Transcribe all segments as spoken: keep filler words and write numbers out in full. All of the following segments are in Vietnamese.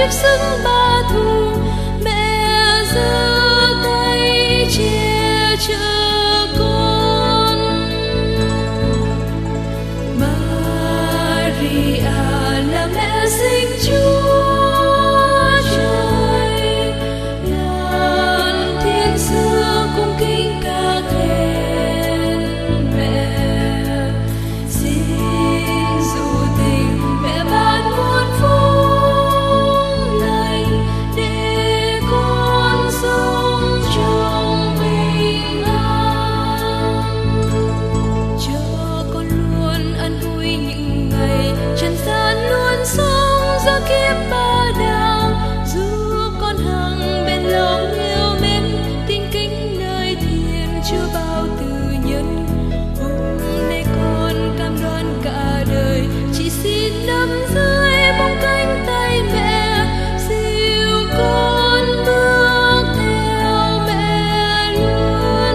trước sức ba thù, mẹ giơ tay che chở con. Maria là mẹ sinh Chúa Trời, ngàn thiên sứ cung kính ca khen mẹ. Xin dù tình mẹ ban muôn phúc lành, để con sống trong bình an. Cho con luôn an vui những ngày trần gian luôn sống giữa kiếp ba đạo, giúp con hằng bên lòng yêu mến, tin kính nơi thiên Chúa bao từ nhân. Hôm nay con cam đoan cả đời chỉ xin nắm dưới bóng cánh tay mẹ, dìu con bước theo mẹ luôn.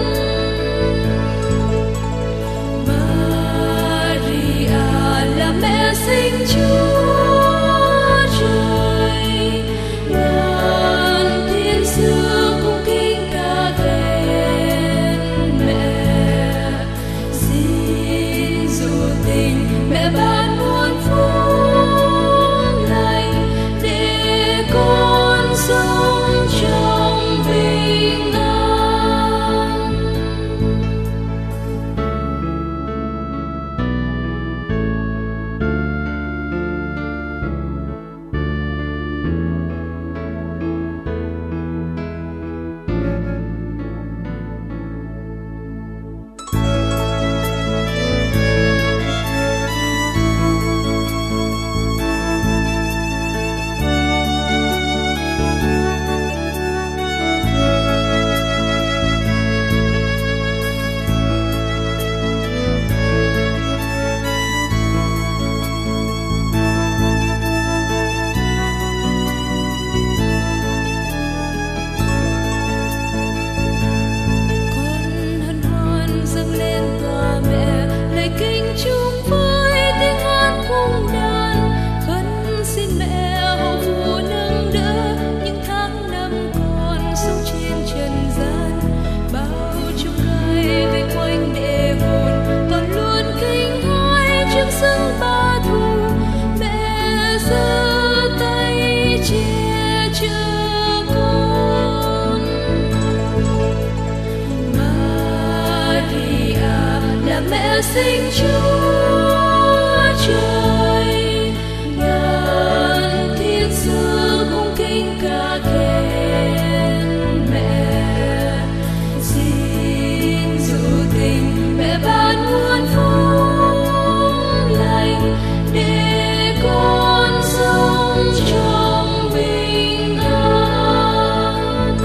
Maria là mẹ sinh Chúa Trời, ngàn thiên sứ cung kính ca khen mẹ. Xin dù tình mẹ ban muôn phúc lành, để con sống trong bình an. Con hân hoan dâng lên tòa mẹ, lời kinh chung với tiếng hát cung đàn. Khấn xin mẹ hậu phù nâng đỡ những tháng năm con sống trên trần gian. Bao chông gai vây quanh để hồn, con luôn kinh hãi trước sức ba thù, mẹ giơ tay che chở con. Maria là mẹ sinh Chúa Trời, ngàn thiên sứ cung kính ca khen mẹ. Xin dù tình mẹ ban muôn phúc lành, để con sống trong bình an.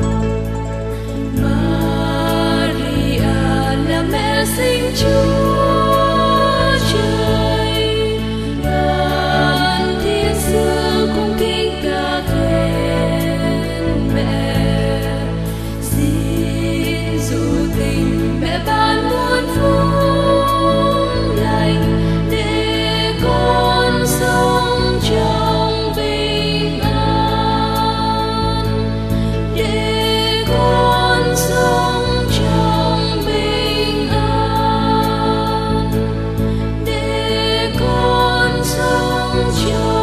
Maria là mẹ sinh Chúa Trời, ngàn thiên sứ cung kính ca khen mẹ. Xin dù tình mẹ ban muôn phúc lành, để con sống trong bình an, để con sống trong bình an, để con sống trong